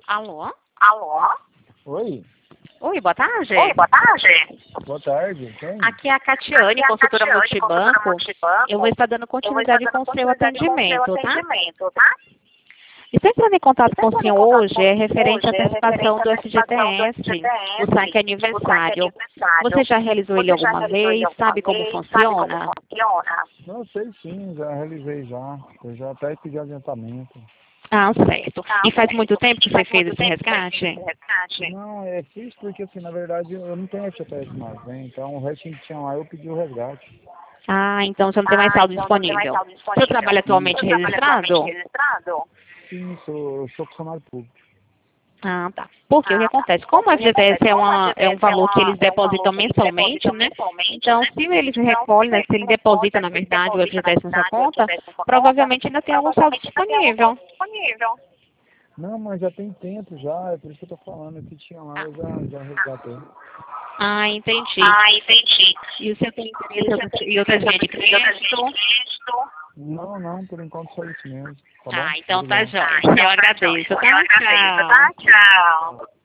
Alô? Alô? Oi, Oi, boa tarde. Oi, boa tarde. boa tarde. Quem? Aqui é a Catiane, consultora multibanco. Eu vou estar dando continuidade com o seu atendimento, tá? Tá? Estou entrando em contato com o senhor hoje, é referente à antecipação do FGTS, o saque aniversário. Você já realizou ele alguma vez? Sabe como funciona? Não sei sim, já realizei já. Eu já até pedi adiantamento. Ah, certo. E faz muito tempo que você fez esse resgate? Não, fiz porque assim, na verdade eu não tenho FGTS mais, né? Então o restinho que tinha lá eu pedi o resgate. Ah, então você não tem mais saldo disponível. Você trabalha atualmente registrado? Sim, eu sou funcionário público. Ah, tá. Porque o que acontece? Como o FGTS é um valor que eles depositam mensalmente, né? Então, se eles recolhem, né, se ele deposita, na verdade, o FGTS na sua conta, provavelmente ainda tem algum saldo disponível. Não, mas já tem tempo já, é por isso que eu tô falando. O que tinha lá eu já resgatei. Ah, entendi. E o senhor tem interesse em outras linhas de crédito? Não, por enquanto só isso mesmo. Tá bom? Ah, então tá Obrigado. jóia. Eu agradeço, tá? Tchau. Tchau.